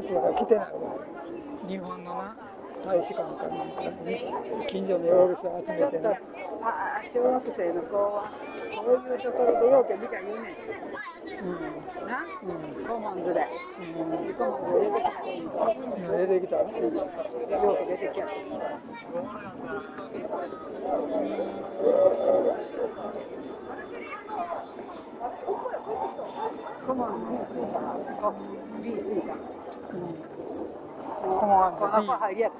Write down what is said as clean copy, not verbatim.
つが来てないわ。日本のな大使館かなんか近所の容疑者を集めてな。 小学生の子はこういうところでようけ見た言うねん。な、コモンズで。コモンズ出てきた。 出てきた。 ようけ出てきやった。コモンズ B ついた。 コモンズ B。 入りやった。